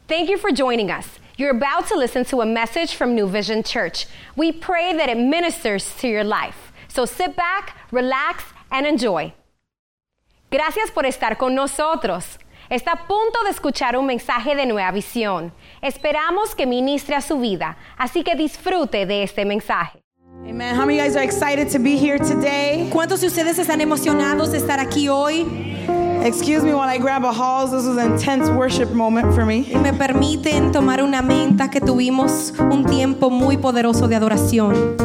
Thank you for joining us. You're about to listen to a message from New Vision Church. We pray that it ministers to your life. So sit back, relax, and enjoy. Gracias por estar con nosotros. Está a punto de escuchar un mensaje de Nueva Visión. Esperamos que ministre a su vida, así que disfrute de este mensaje. Amen. How many of you guys are excited to be here today? ¿Cuántos de ustedes están emocionados de estar aquí hoy? Excuse me while I grab a halls. This was an intense worship moment for me. Me permiten tomar una menta que tuvimos un tiempo muy poderoso de adoración.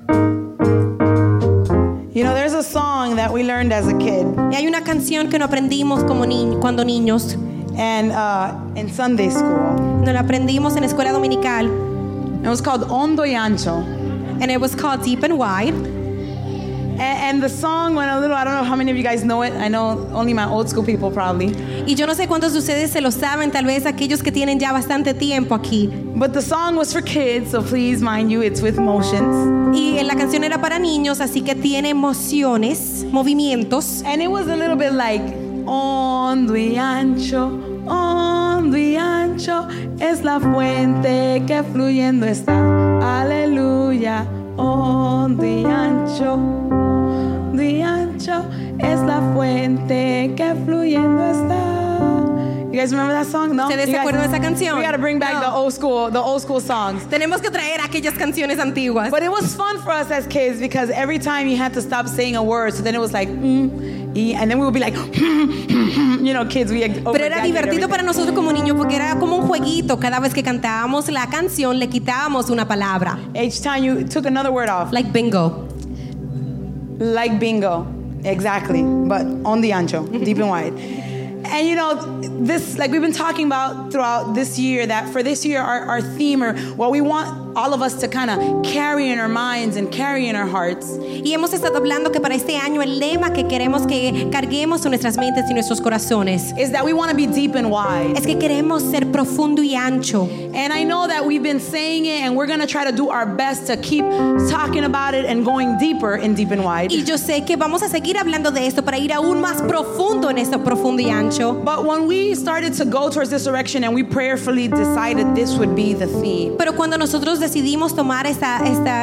You know, there's a song that we learned as a kid. Y hay una canción que no aprendimos cuando niños. And in Sunday school. Nos la aprendimos en la escuela dominical. It was called Hondo y Ancho. And it was called Deep and Wide. And the song, when I was little, I don't know how many of you guys know it. I know only my old school people probably. Y yo no sé cuántos de ustedes se lo saben, tal vez aquellos que tienen ya bastante tiempo aquí. But the song was for kids, so please mind you, it's with motions. Y la canción era para niños, así que tiene emociones, movimientos. And it was a little bit like, hondo y ancho es la fuente que fluyendo está. Aleluya, hondo y ancho es la fuente que fluyendo está. You guys remember that song? No? ¿Ustedes se acuerdan de esa canción? We got to bring back the old school songs. Tenemos que traer aquellas canciones antiguas. But it was fun for us as kids because every time you had to stop saying a word, so then it was like, and then we would be like, you know, kids, we Pero era divertido para nosotros como niños porque era como un jueguito. Cada vez que cantábamos la canción, le quitábamos una palabra. Each time you took another word off. Like bingo. Like bingo. Exactly. But on the ancho, deep and wide. And you know, this, like we've been talking about throughout this year, that for this year, our theme, or what we want all of us to kind of carry in our minds and carry in our hearts. Y hemos estado hablando que para este año el lema que queremos que carguemos en nuestras mentes y nuestros corazones is that we want to be deep and wide. Es que queremos ser profundo y ancho. And I know that we've been saying it, and we're going to try to do our best to keep talking about it and going deeper in deep and wide. Y yo sé que vamos a seguir hablando de esto para ir aún más profundo en esto profundo y ancho. But when we started to go towards this direction and we prayerfully decided this would be the theme. Pero cuando nosotros decidimos tomar esta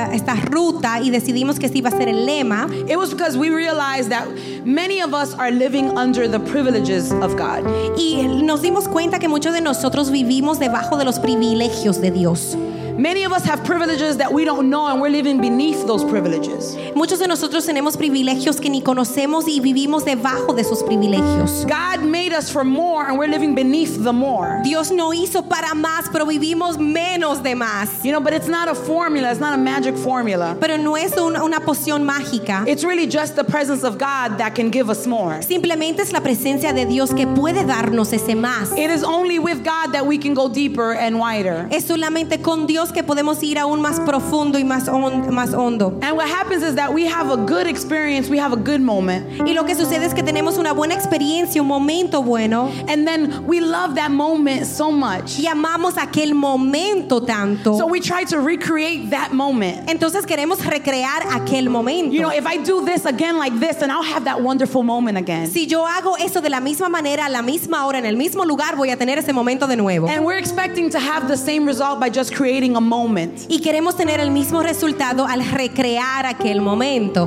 ruta y decidimos que este iba a ser el lema, it was because we realized that many of us are living under the privileges of God. Y nos dimos cuenta que muchos de nosotros vivimos debajo de los privilegios de Dios. Many of us have privileges that we don't know, and we're living beneath those privileges. Muchos de nosotros tenemos privilegios que ni conocemos y vivimos debajo de esos privilegios. God made us for more, and we're living beneath the more. Dios no hizo para más, pero vivimos menos de más. You know, but it's not a formula. It's not a magic formula. Pero no es una poción mágica. It's really just the presence of God that can give us more. Simplemente es la presencia de Dios que puede darnos ese más. It is only with God that we can go deeper and wider. Es solamente con Dios que podemos ir aún más profundo y más hondo. And what happens is that we have a good experience, we have a good moment. Y lo que sucede es que tenemos una buena experiencia, un momento bueno. And then we love that moment so much. Y amamos aquel momento tanto. So we try to recreate that moment. Entonces queremos recrear aquel momento. You know, if I do this again like this, then I'll have that wonderful moment again. Si yo hago eso de la misma manera, a la misma hora, en el mismo lugar, voy a tener ese momento de nuevo. And we're expecting to have the same result by just creating a moment. Y queremos tener el mismo resultado al recrear aquel momento.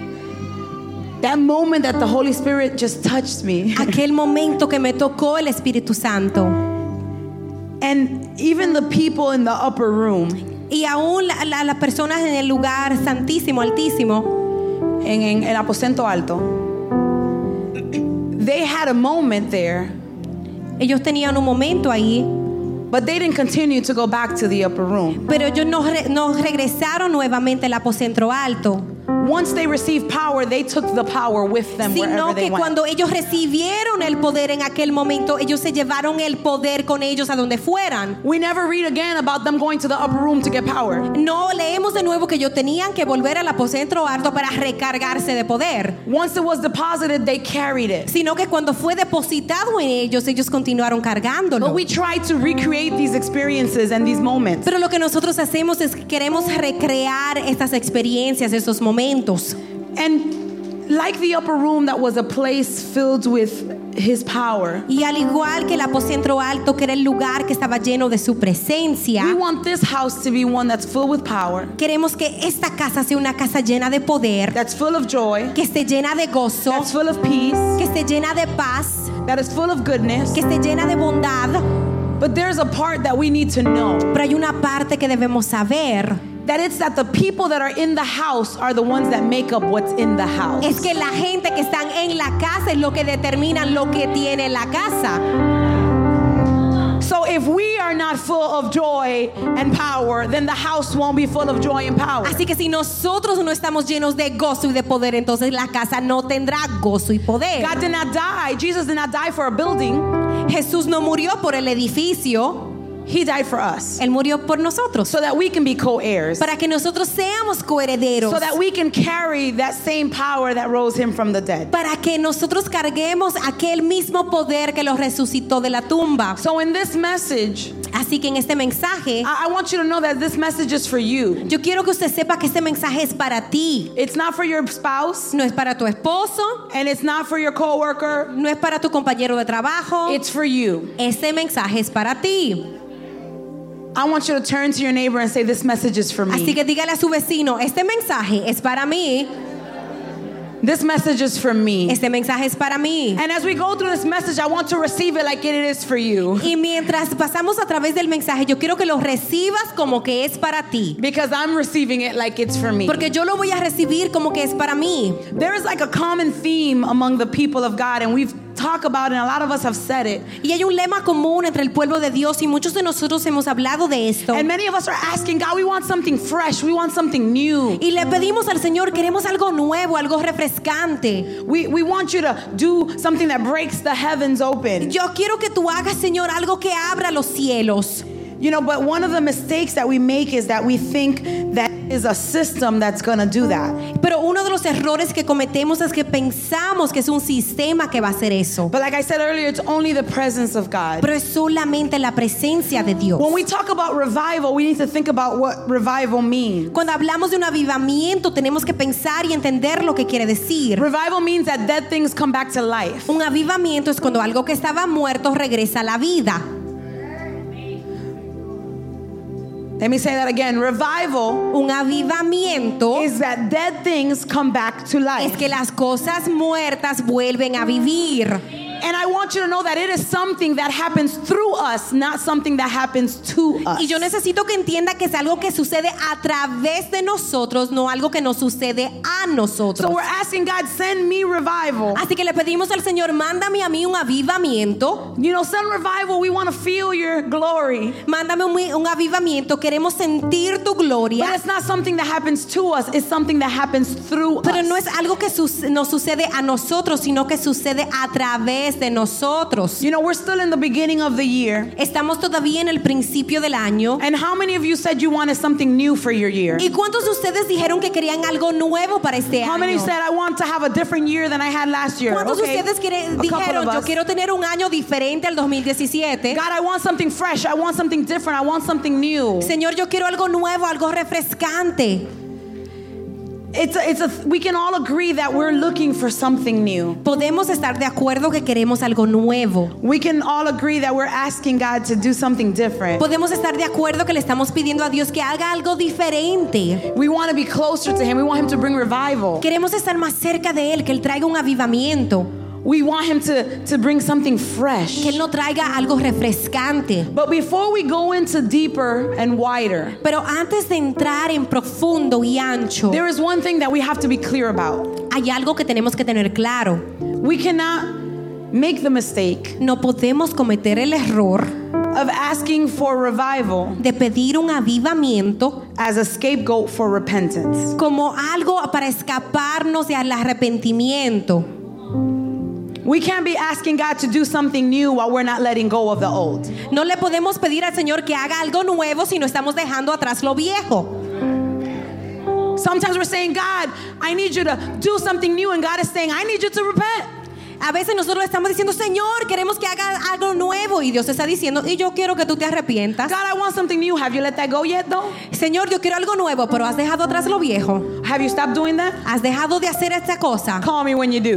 That moment that the Holy Spirit just touched me. Aquel momento que me tocó el Espíritu Santo. And even the people in the upper room. Y aún las personas en el lugar santísimo, altísimo. En el aposento alto. They had a moment there. Ellos tenían un momento ahí. But they didn't continue to go back to the upper room. Pero ellos no regresaron nuevamente al aposento alto. Once they received power, they took the power with them wherever they Sino que went. cuando ellos recibieron el poder en aquel momento, ellos se llevaron el poder con ellos a donde fueran. We never read again about them going to the upper room to get power. No leemos de nuevo que ellos tenían que volver al aposento alto para recargarse de poder. Once it was deposited, they carried it. Sino que cuando fue depositado en ellos, ellos continuaron cargándolo. But we try to recreate these experiences and these moments. Pero lo que nosotros hacemos es que queremos recrear estas experiencias, esos momentos. And like the upper room that was a place filled with His power. Y al igual que el aposento alto, que era el lugar que estaba lleno de su presencia, We want this house to be one that's filled with power, queremos que esta casa sea una casa llena de poder, that's full of joy, que esté llena de gozo, that's full of peace, que esté llena de paz, that is full of goodness. que esté llena de bondad. But there's a part that we need to know. Pero hay una parte que debemos saber. That it's that the people that are in the house are the ones that make up what's in the house. Es que la gente que están en la casa es lo que determinan lo que tiene la casa. So if we are not full of joy and power, then the house won't be full of joy and power. Así que si nosotros no estamos llenos de gozo y de poder, entonces la casa no tendrá gozo y poder. God did not die. Jesus did not die for a building. Jesús no murió por el edificio, He died for us. Él murió por nosotros, So that we can be co-heirs. para que nosotros seamos coherederos, So that we can carry that same power that rose him from the dead. para que nosotros carguemos aquel mismo poder que los resucitó de la tumba. So in this message, Así que en este mensaje, I want you to know that this message is for you. yo quiero que usted sepa que este mensaje es para ti. It's not for your spouse, No es para tu esposo, and it's not for your coworker. no es para tu compañero de trabajo. It's for you. Este mensaje es para ti. I want you to turn to your neighbor and say, this message is for Así me. que dígale a su vecino, este mensaje es para mí. This message is for me. Este mensaje es para mí. And as we go through this message, I want to receive it like it is for you. Y mientras pasamos a través del mensaje, yo quiero que lo recibas como que es para ti. Because I'm receiving it like it's for me. Porque yo lo voy a recibir como que es para mí. There is like a common theme among the people of God, and we've talked about it, and a lot of us have said it. Y hay un lema común entre el pueblo de Dios y muchos de nosotros hemos hablado de esto. And many of us are asking, God, we want something fresh. We want something new. Y le pedimos al Señor, queremos algo nuevo, algo refrescante. We want you to do something that breaks the heavens open. Yo quiero que tú hagas, Señor, algo que abra los cielos. You know, but one of the mistakes that we make is that we think that is a system that's going to do that. Pero uno de los errores que cometemos es que pensamos que es un sistema que va a hacer eso. But like I said earlier, it's only the presence of God. Pero es solamente la presencia de Dios. When we talk about revival, we need to think about what revival means. Cuando hablamos de un avivamiento, tenemos que pensar y entender lo que quiere decir. Revival means that dead things come back to life. Un avivamiento es cuando algo que estaba muerto regresa a la vida. Let me say that again. Revival Un avivamiento is that dead things come back to es life. que las cosas muertas vuelven a vivir. And I want you to know that it is something that happens through us, not something that happens to us. Y yo necesito que entienda que es algo que sucede a través de nosotros, no algo que nos sucede a nosotros. So we're asking God, send me revival. Así que le pedimos al Señor, mándame a mí un avivamiento. You know, send revival. We want to feel your glory. Mándame un avivamiento. Queremos sentir tu But gloria. it's not something that happens to us. It's something that happens through Pero us. no es algo que nos sucede a nosotros, sino que sucede a través de nosotros. You know, we're still in the beginning of the year. Estamos todavía en el principio del año. And how many of you said you wanted something new for your year? ¿Y cuántos de ustedes dijeron que querían algo nuevo para este How many año? said I want to have a different year than I had last year? ¿Cuántos de Okay. ustedes A couple dijeron, of yo us. quiero tener un año diferente al 2017? God, I want something fresh. I want something different. I want something new. Señor, yo quiero algo nuevo, algo refrescante. We can all agree that we're looking for something new. Podemos estar de acuerdo que queremos algo nuevo. We can all agree that we're asking God to do something different. Podemos estar de acuerdo que le estamos pidiendo a Dios que haga algo diferente. We want to be closer to Him. We want Him to bring revival. Queremos estar más cerca de Él, que Él traiga un avivamiento, We want Him to bring something fresh. que Él nos traiga algo refrescante. But before we go into deeper and wider, Pero antes de entrar en profundo y ancho, there is one thing that we have to be clear about. hay algo que tenemos que tener claro. We cannot make the mistake No podemos cometer el error of asking for revival de pedir un avivamiento as a scapegoat for repentance. como algo para escaparnos del arrepentimiento. We can't be asking God to do something new while we're not letting go of the old. No le podemos pedir al Señor que haga algo nuevo si no estamos dejando atrás lo viejo. Sometimes we're saying, God, I need you to do something new, and God is saying, I need you to repent. A veces nosotros le estamos diciendo, Señor, queremos que haga algo nuevo, y Dios está diciendo, y yo quiero que tú te arrepientas. God, I want something new. Have you let that go yet, though? Señor, yo quiero algo nuevo, pero has dejado atrás lo viejo. Have you stopped doing that? Has dejado de hacer esta cosa. Call me when you do.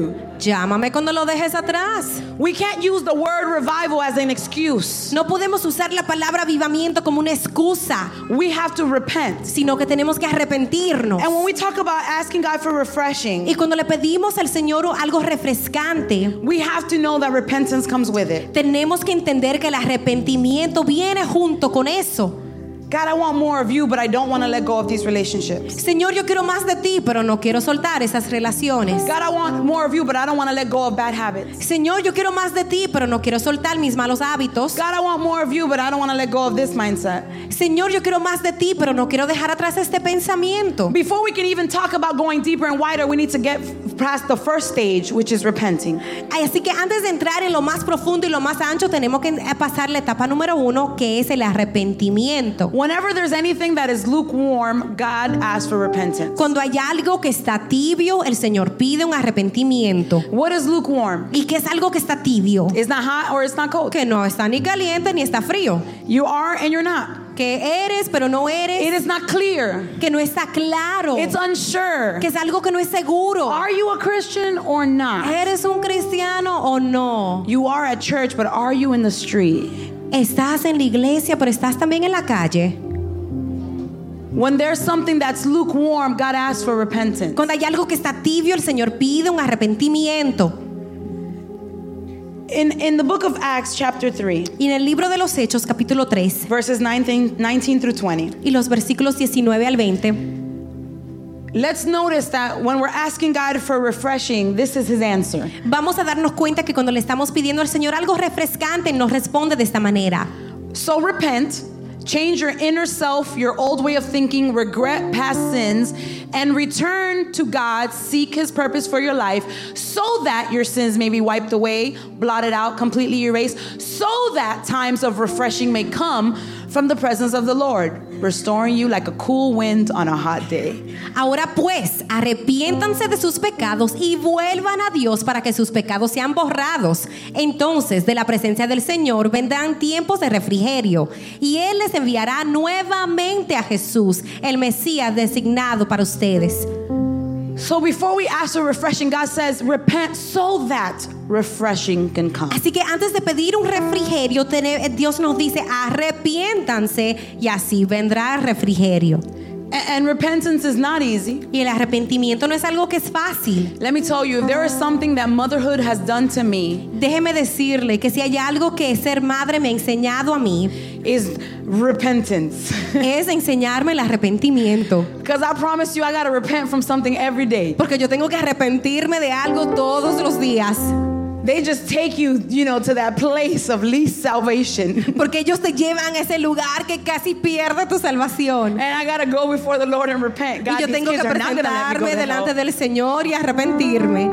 Llámame cuando lo dejes atrás. We can't use the word revival as an excuse. No podemos usar la palabra avivamiento como una excusa, We have to repent. sino que tenemos que arrepentirnos. And when we talk about asking God for refreshing, Y cuando le pedimos al Señor algo refrescante, we have to know that repentance comes with it. tenemos que entender que el arrepentimiento viene junto con eso. God, I want more of you, but I don't want to let go of these relationships. Señor, yo quiero más de ti, pero no quiero soltar esas relaciones. God, I want more of you, but I don't want to let go of bad habits. Señor, yo quiero más de ti, pero no quiero soltar mis malos hábitos. God, I want more of you, but I don't want to let go of this mindset. Señor, yo quiero más de ti, pero no quiero dejar atrás este pensamiento. Before we can even talk about going deeper and wider, we need to get past the first stage, which is repenting. Así que antes de entrar en lo más profundo y lo más ancho, tenemos que pasar la etapa número 1, que es el arrepentimiento. Whenever there's anything that is lukewarm, God asks for repentance. Cuando hay algo que está tibio, el Señor pide un arrepentimiento. What is lukewarm? ¿Y qué es algo que está tibio? It's not hot or it's not cold. Que no está ni caliente ni está frío. You are and you're not. Que eres, pero no eres. It is not clear. Que no está claro. It's unsure. Que es algo que no es seguro. Are you a Christian or not? ¿Eres un cristiano o no? You are at church, but are you in the street? Estás en la iglesia, pero estás también en la calle. When there's something that's lukewarm, God asks for repentance. Cuando hay algo que está tibio, el Señor pide un arrepentimiento. In the book of Acts, chapter 3, Y en el libro de los Hechos, capítulo 3, verses 19 through 20, y los versículos 19 al 20, let's notice that when we're asking God for refreshing, this is his answer. vamos a darnos cuenta que cuando le estamos pidiendo al Señor algo refrescante, nos responde de esta manera. So repent, change your inner self, your old way of thinking, regret past sins, and return to God, seek his purpose for your life, so that your sins may be wiped away, blotted out, completely erased, so that times of refreshing may come from the presence of the Lord, restoring you like a cool wind on a hot day. Ahora pues, arrepiéntanse de sus pecados y vuelvan a Dios para que sus pecados sean borrados. Entonces, de la presencia del Señor vendrán tiempos de refrigerio, y Él les enviará nuevamente a Jesús, el Mesías designado para ustedes. So before we ask for refreshing, God says, repent so that refreshing can come. Así que antes de pedir un refrigerio, Dios nos dice, arrepiéntanse y así vendrá el refrigerio. And repentance is not easy. Y el arrepentimiento no es algo que es fácil. Let me tell you, if there is something that motherhood has done to me, Déjeme decirle que si hay algo que ser madre me ha enseñado a mí, is repentance. es enseñarme el arrepentimiento. Because I promise you, I got to repent from something every day. Porque yo tengo que arrepentirme de algo todos los días. They just take you, to that place of least salvation. Porque ellos te llevan a ese lugar que casi pierde tu salvación. And I got to go before the Lord and repent. God, Y yo these tengo que kids are not going to let me go presentarme to delante hell. del Señor y arrepentirme.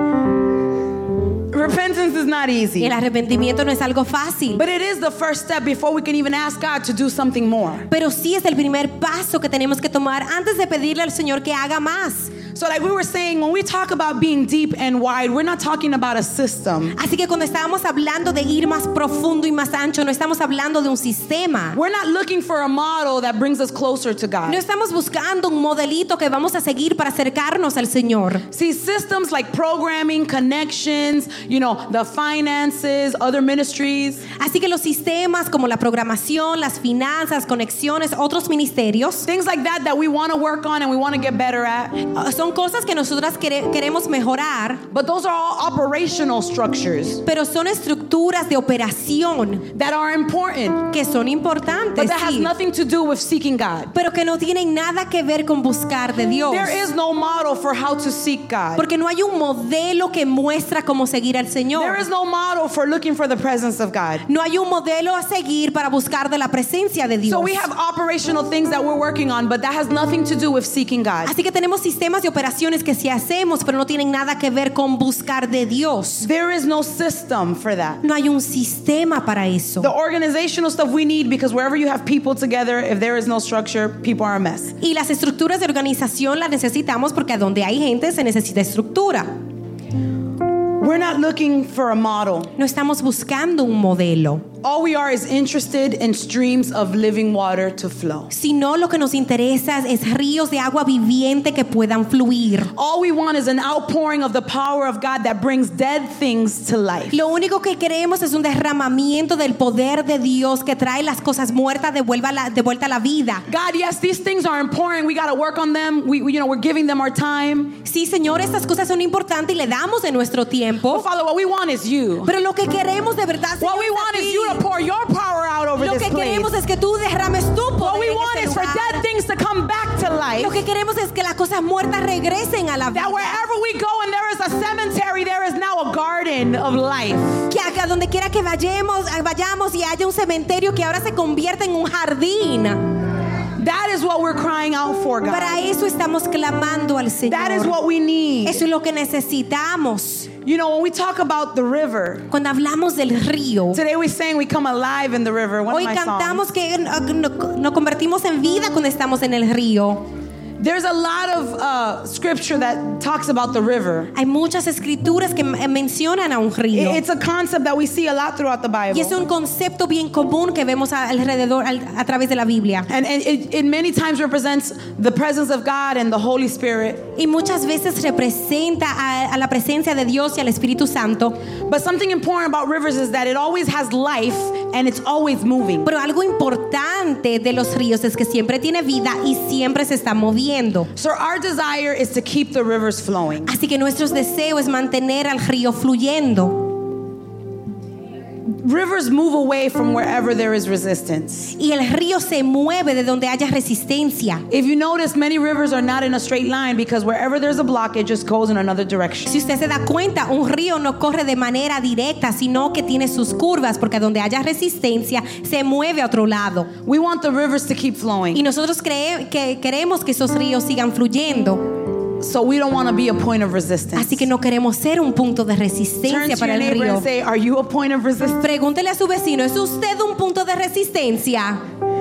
Repentance is not Y easy. el arrepentimiento no es algo fácil. But it is the first step before we can even ask God to do something more. Pero sí es el primer paso que tenemos que tomar antes de pedirle al Señor que haga más. So like we were saying, when we talk about being deep and wide, we're not talking about a system. Así que cuando estábamos hablando de ir más profundo y más ancho, no estamos hablando de un sistema. We're not looking for a model that brings us closer to No God. estamos buscando un modelito que vamos a seguir para acercarnos al Señor. See, systems like programming, connections, the finances, other ministries, Así que los sistemas como la programación, las finanzas, conexiones, otros ministerios, things like that we want to work on and we want to get better at. son cosas que nosotras queremos mejorar, But those are all operational structures pero son estructuras de operación that are important, que son but importantes, that has sí, nothing to do with seeking God. pero que no tienen nada que ver con buscar de Dios. There is no model for how to seek God. Porque no hay un modelo que muestra cómo seguir al Señor. There is no model for looking for the presence of God. No hay un modelo a seguir para buscar de la presencia de Dios. So we have operational things that we're working on, but that has nothing to do with seeking God. Así que tenemos sistemas de operaciones que sí hacemos, pero no tienen nada que ver con buscar de Dios. There is no system for that. No hay un sistema para eso. The organizational stuff we need, because wherever you have people together, if there is no structure, people are a mess. Y las estructuras de organización las necesitamos porque donde hay gente se necesita estructura. We're not looking for a model. No estamos buscando un modelo. All we are is interested in streams of living water to flow. Sino lo que nos interesa es ríos de agua viviente que puedan fluir. All we want is an outpouring of the power of God that brings dead things to life. Lo único que queremos es un derramamiento del poder de Dios que trae las cosas muertas de vuelta a la vida. God, yes, these things are important. We got to work on them. We're giving them our time. Sí, Señor, estas cosas son importantes y le damos de nuestro tiempo. But Father, what we want is you. Pero lo que queremos de verdad, Señor, What we want is you to pour your power out over lo this que place. queremos es que tú derrames tu What poder we en want este is for lugar. dead things to come back to life. Lo que queremos es que las cosas muertas regresen a la vida. That wherever we go and there is a cemetery, there is now a garden of life. Que a donde quiera que vayamos y haya un cementerio que ahora se convierta en un jardín. That is what we're crying out for, God. Para eso estamos clamando al Señor. That is what we need. Eso es lo que necesitamos. You know, when we talk about the river, Cuando hablamos del río, today we're saying we come alive in the river. One hoy of my cantamos songs. que nos convertimos en vida cuando estamos en el río. There's a lot of scripture that talks about the river. Hay muchas escrituras que mencionan a un río. It's a concept that we see a lot throughout the Bible. Y es un concepto bien común que vemos alrededor a través de la Biblia. And it many times represents the presence of God and the Holy Spirit. Y muchas veces representa a la presencia de Dios y al Espíritu Santo. But something important about rivers is that it always has life and it's always moving. Pero algo importante de los ríos es que siempre tiene vida y siempre se está moviendo. So our desire is to keep the rivers flowing. Así que nuestro deseo es mantener al río fluyendo. Rivers move away from wherever there is resistance. Y el río se mueve de donde haya resistencia. If you notice, many rivers are not in a straight line because wherever there's a block, it just goes in another direction. Si usted se da cuenta, un río no corre de manera directa, sino que tiene sus curvas, porque donde haya resistencia se mueve a otro lado. We want the rivers to keep Y flowing. nosotros queremos que esos ríos sigan fluyendo. So we don't want to be a point of resistance. Así que no queremos ser un punto de Turn resistencia to para your el neighbor río. and say, are you a point of resistance? Pregúntele a su vecino, ¿es usted un punto de resistencia?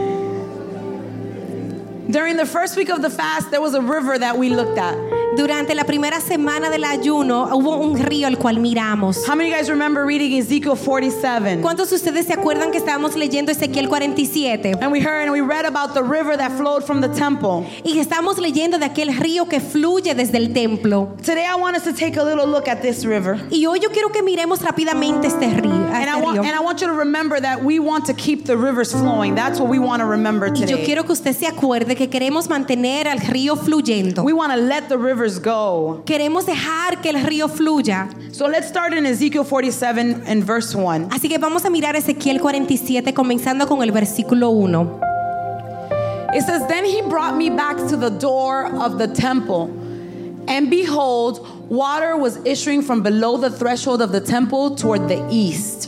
During the first week of the fast, there was a river that we looked at. Durante la primera semana del ayuno hubo un río al cual miramos. How many of you guys remember reading Ezekiel 47? ¿Cuántos de ustedes se acuerdan que estábamos leyendo Ezequiel 47? And we heard and we read about the river that flowed from the temple. Y estamos leyendo de aquel río que fluye desde el templo. Today I want us to take a little look at this river. Y hoy yo quiero que miremos rápidamente este río. And I want you to remember that we want to keep the rivers flowing. That's what we want to remember Y yo today. quiero que usted se acuerde que queremos mantener al río fluyendo. We want to let the rivers go. Queremos dejar que el río fluya. So let's start in Ezekiel 47 and verse 1. Así que vamos a mirar Ezequiel 47 comenzando con el versículo 1. It says, then he brought me back to the door of the temple. And behold, water was issuing from below the threshold of the temple toward the east.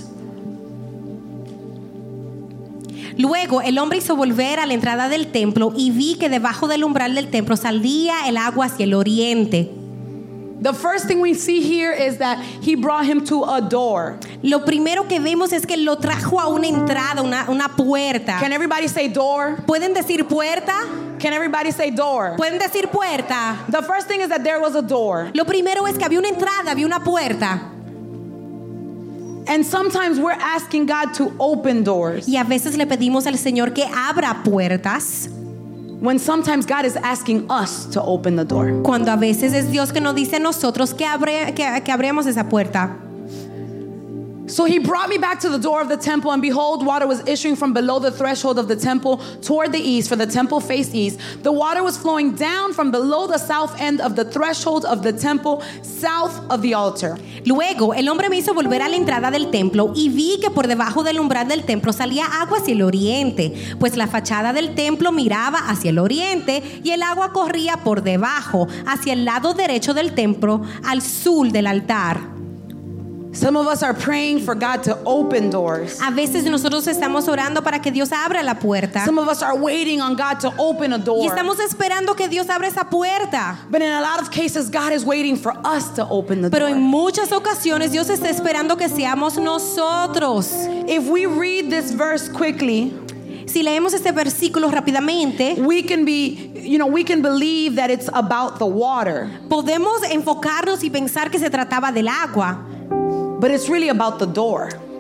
Luego el hombre hizo volver a la entrada del templo y vi que debajo del umbral del templo salía el agua hacia el oriente. The first thing we see here is that he brought him to a door. Lo primero que vemos es que lo trajo a una entrada, una puerta. Can everybody say door? ¿Pueden decir puerta? Can everybody say door? ¿Pueden decir puerta? The first thing is that there was a door. Lo primero es que había una entrada, había una puerta. And sometimes we're asking God to open doors, Y a veces le pedimos al Señor que abra puertas, when sometimes God is asking us to open the door. cuando a veces es Dios que nos dice a nosotros que abramos esa puerta. So he brought me back to the door of the temple, and behold, water was issuing from below the threshold of the temple toward the east, for the temple faced east. The water was flowing down from below the south end of the threshold of the temple, south of the altar. Luego el hombre me hizo volver a la entrada del templo y vi que por debajo del umbral del templo salía agua hacia el oriente, pues la fachada del templo miraba hacia el oriente y el agua corría por debajo, hacia el lado derecho del templo, al sur del altar. Some of us are praying for God to open doors. A veces nosotros estamos orando para que Dios abra la puerta Some of us are waiting on God to open a y door. estamos esperando que Dios abra esa puerta. But in a lot of cases, God is waiting for us to open the Pero en door. muchas ocasiones Dios está esperando que seamos nosotros. If we read this verse quickly, Si leemos este versículo rápidamente, we can believe that it's about the water, podemos enfocarnos y pensar que se trataba del agua, but it's really about the door.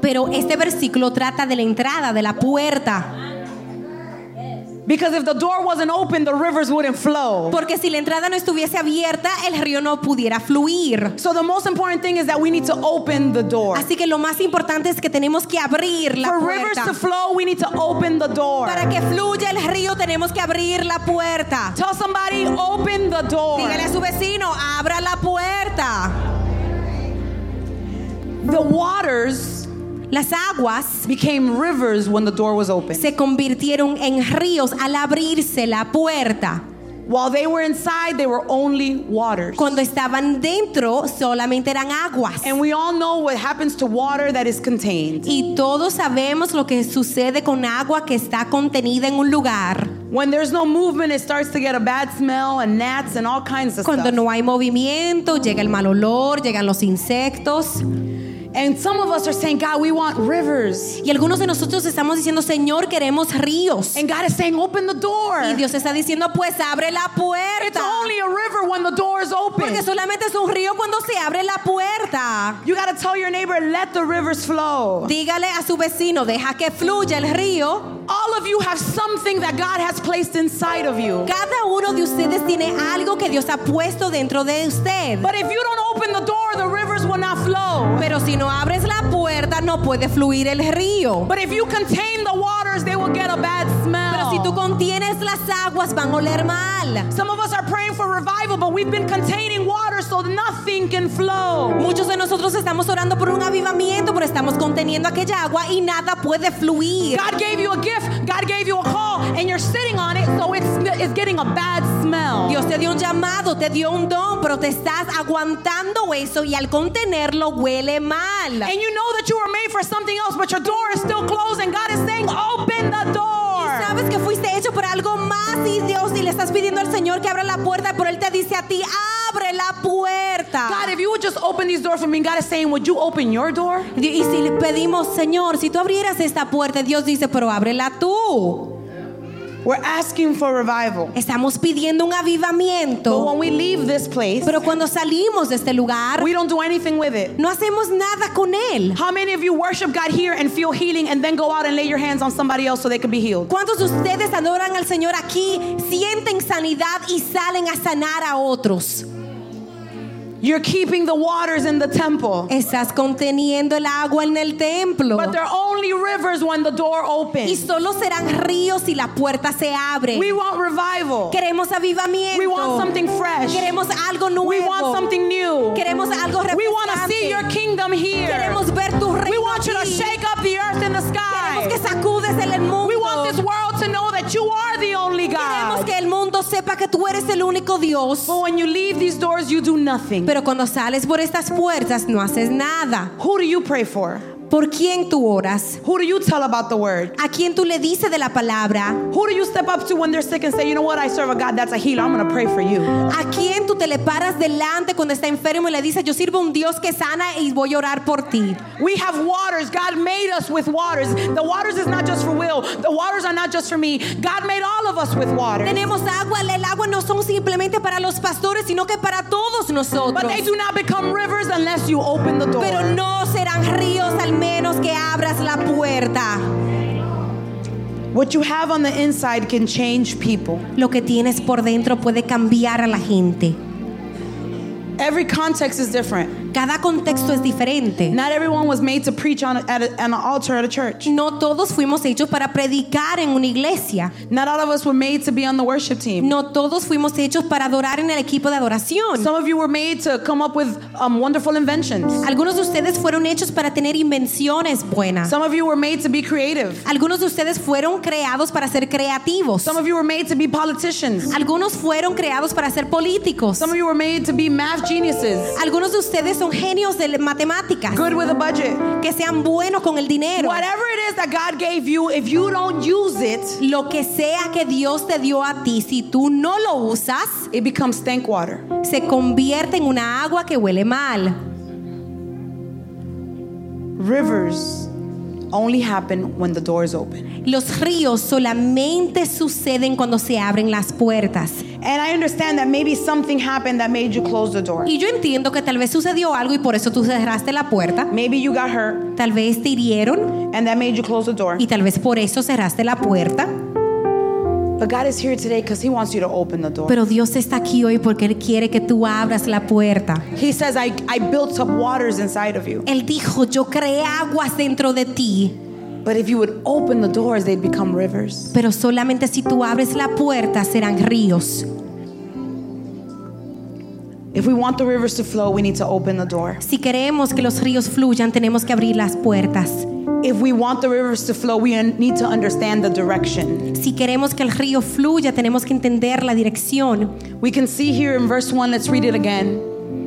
Pero este versículo trata de la entrada, de la puerta. Because if the door wasn't open, the rivers wouldn't flow. Porque si la entrada no estuviese abierta, el río no pudiera fluir. So the most important thing is that we need to open the door. Así que lo más importante es que tenemos que abrir la For rivers puerta. to flow, we need to open the door. Para que fluya el río tenemos que abrir la puerta. Tell somebody, open the door. Dígale a su vecino, abra la puerta. The waters Las aguas became rivers when the door was open. se convirtieron en ríos al abrirse la puerta. While they were inside, they were only waters. Cuando estaban dentro solamente eran aguas. And we all know what happens to water that is contained. Y todos sabemos lo que sucede con agua que está contenida en un lugar. When there's no movement, it starts to get a bad smell and gnats and all kinds of Cuando stuff. no hay movimiento, llega el mal olor, llegan los insectos. And some of us are saying, God, we want rivers. Y algunos de nosotros estamos diciendo, Señor, queremos ríos. And God is saying, open the door. Y Dios está diciendo, pues abre la It's puerta. only a river when the door is open. Porque solamente es un río cuando se abre la puerta. You got to tell your neighbor, let the rivers flow. Dígale a su vecino, deja que fluya el río. All of you have something that God has placed inside of you. Cada uno de ustedes tiene algo que Dios ha puesto dentro de usted. But if you don't open the door, the rivers will not flow. Pero si no abres la puerta, no puede fluir el río. But if you contain the waters, they will get a bad smell. Pero si tú contienes las aguas, van a oler mal. Some of us are praying for revival, but we've been containing water so nothing can flow. Muchos de nosotros estamos orando por un avivamiento, pero estamos conteniendo aquella agua y nada puede fluir. God gave you a gift, God gave you a call, and you're sitting on it, so it's getting a bad smell. Dios te dio un llamado, te dio un don, pero te estás aguantando eso y al contenerlo huele mal. And you know that you were made for something else, but your door is still closed, and God is saying, open the door. Sabes que fuiste hecho por algo más y Dios, y le estás pidiendo al Señor que abra la puerta, pero Él te dice a ti, abre la puerta. God, if you would just open these doors for me, God is saying, would you open your door? Y si le pedimos, Señor, si tú abrieras esta puerta, Dios dice, pero ábrela tú. We're asking for revival. Estamos pidiendo un But avivamiento, when we leave this place, pero cuando salimos de este lugar, we don't do anything with it. no hacemos nada con Él. How many of you worship God here and feel healing and then go out and lay your hands on somebody else so they can be healed? ¿Cuántos de ustedes adoran al Señor aquí, sienten sanidad y salen a sanar a otros? You're keeping the waters in the temple. Estás conteniendo el agua en el templo. But they're only rivers when the door Y opens. solo serán ríos si la puerta se abre. We want revival. Queremos avivamiento. We want something fresh. Queremos algo nuevo. We want something new. Queremos algo We want to see your refrescante. kingdom here. Queremos ver tu reino We want you to aquí. shake up the earth and the Queremos que sky. sacudes el mundo. We want this world to know that you are the only Queremos God. que el mundo sepa que tú eres el único Dios. But when you leave these doors, you do nothing. Pero cuando sales por estas puertas no haces nada. Who do you pray for? ¿Por quién tú oras? Who do you tell about the word? ¿A quién tú le dices de la palabra? Who do you step up to when they're sick and say, you know what, I serve a God that's a healer. I'm going to pray for you. ¿A quién tú te le paras delante cuando está enfermo y le dices, yo sirvo a un Dios que sana y voy a orar por ti? We have waters. God made us with waters. The waters is not just for Will. The waters are not just for me. God made all of us with water. Tenemos agua, el agua no son simplemente para los pastores, sino que para todos nosotros. But they do not become rivers unless you open the door. Pero no serán ríos al menos que abras la puerta. What you have on the inside can change people. Lo que tienes por dentro puede cambiar a la gente. Every context is different. Cada contexto es diferente. Not everyone was made to preach on an altar at a church. No todos fuimos hechos para predicar en una iglesia. Not all of us were made to be on the worship team. No todos fuimos hechos para adorar en el equipo de adoración. Some of you were made to come up with wonderful inventions. Algunos de ustedes fueron hechos para tener invenciones buenas. Some of you were made to be creative. Algunos de ustedes fueron creados para ser creativos. Some of you were made to be politicians. Algunos fueron creados para ser políticos. Some of you were made to be math geniuses. Algunos de ustedes son genios de matemáticas. Good with a budget. Que sean buenos con el dinero. Whatever it is that God gave you, if you don't use it, Lo que sea que Dios te dio a ti, si tú no lo usas, it becomes stank water. se convierte en una agua que huele mal. Rivers only happen when the doors open. Los ríos solamente suceden cuando se abren las puertas. And I understand that maybe something happened that made you close the door. Y yo entiendo que tal vez sucedió algo y por eso tú cerraste la puerta. Maybe you got hurt Tal vez te hirieron and that made you close the door. y tal vez por eso cerraste la puerta. But God is here today because He wants you to open the door. Pero Dios está aquí hoy porque Él quiere que tú abras la puerta. He says, I built up waters inside of you. Él dijo, yo creé aguas dentro de ti. But if you would open the doors, they'd become rivers. Pero solamente si tú abres la puerta serán ríos. If we want the rivers to flow, we need to open the door. Si queremos que los ríos fluyan, tenemos que abrir las puertas. If we want the rivers to flow, we need to understand the direction. Si queremos que el río fluya, tenemos que entender la dirección. We can see here in verse 1, let's read it again.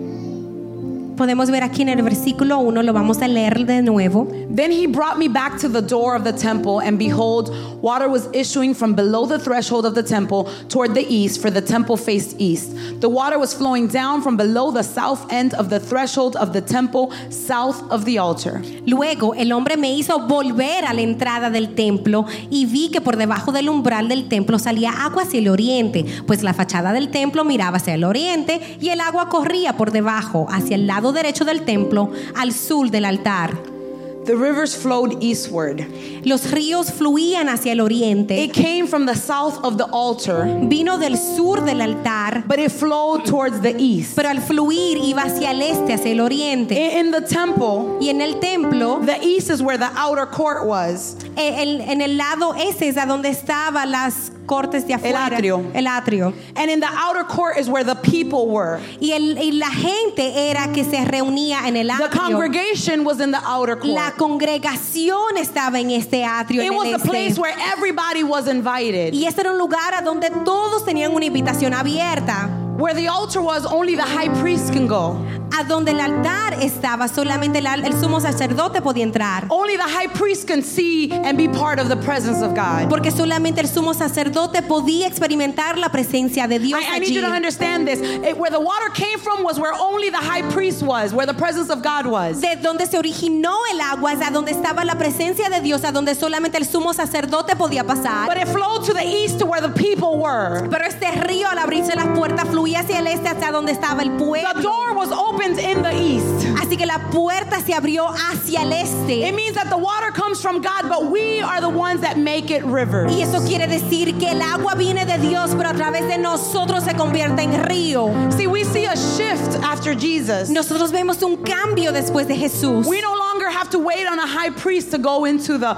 Podemos ver aquí en el versículo 1, lo vamos a leer de nuevo. Then he brought me back to the door of the temple, and behold, water was issuing from below the threshold of the temple toward the east, for the temple faced east. The water was flowing down from below the south end of the threshold of the temple, south of the altar. Luego el hombre me hizo volver a la entrada del templo y vi que por debajo del umbral del templo salía agua hacia el oriente, pues la fachada del templo miraba hacia el oriente y el agua corría por debajo hacia el lado derecho del templo al sur del altar. The rivers flowed eastward. Los ríos fluían hacia el oriente. It came from the south of the altar, Vino del sur del altar, but it flowed towards the east. pero al fluir iba hacia el este, hacia el oriente. In the temple, Y en el templo, the east is where the outer court was. en el lado ese es a donde estaban las cortes de afuera. El atrio. El atrio. And in the outer court is where the people were. Y la gente era que se reunía en el The atrio. congregation was in the outer La court. congregación estaba en este atrio. It en was el a place este. where everybody was invited. Y este era un lugar a donde todos tenían una invitación abierta. Where the altar was, only the high priest can go. A donde el altar estaba, solamente el sumo sacerdote podía entrar. Only the high priest can see and be part of the presence of God. Porque solamente el sumo sacerdote podía experimentar la presencia de Dios I need allí. you to understand this. Where the water came from was where only the high priest was, where the presence of God was. De donde se originó el agua es a donde estaba la presencia de Dios, a donde solamente el sumo sacerdote podía pasar. But it flowed to the east to where the people were. Pero este río al abrirse las puertas fluía hacia el este, hasta donde estaba el The pueblo. door was opened in the east. Así que la puerta se abrió hacia el este. It means that the water comes from God, but we are the ones that make it rivers. Y eso quiere decir que el agua viene de Dios, pero a través de nosotros se convierte en río. See, we see a shift after Jesus. Nosotros vemos un cambio después de Jesús. We no longer have to wait on a high priest to go into the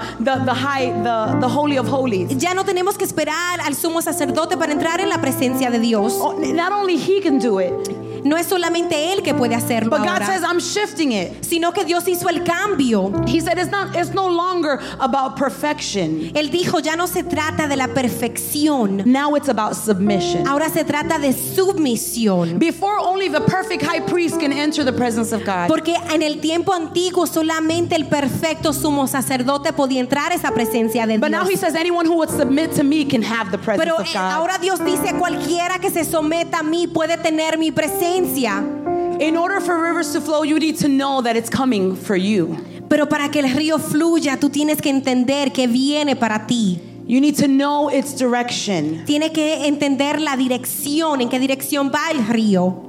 holy of holies. Ya no tenemos que esperar al sumo sacerdote para entrar en la presencia de Dios. Oh, not only he can do it, No es solamente Él que puede hacerlo but God ahora, says, I'm shifting it. sino que Dios hizo el cambio. He said it's no longer about perfection. Él dijo, ya no se trata de la perfección, Now it's about submission. ahora se trata de submisión. Before, only the perfect high priest can enter the presence of God. Porque en el tiempo antiguo solamente el perfecto sumo sacerdote podía entrar a esa presencia de But now he Dios. says anyone who would submit to me can have the presence Pero of God. ahora Dios dice, cualquiera que se someta a mí puede tener mi presencia. In order for rivers to flow, you need to know that it's coming for you. Pero para que el río fluya, tú tienes que entender que viene para ti. You need to know its direction. Tienes que entender la dirección, en qué dirección va el río.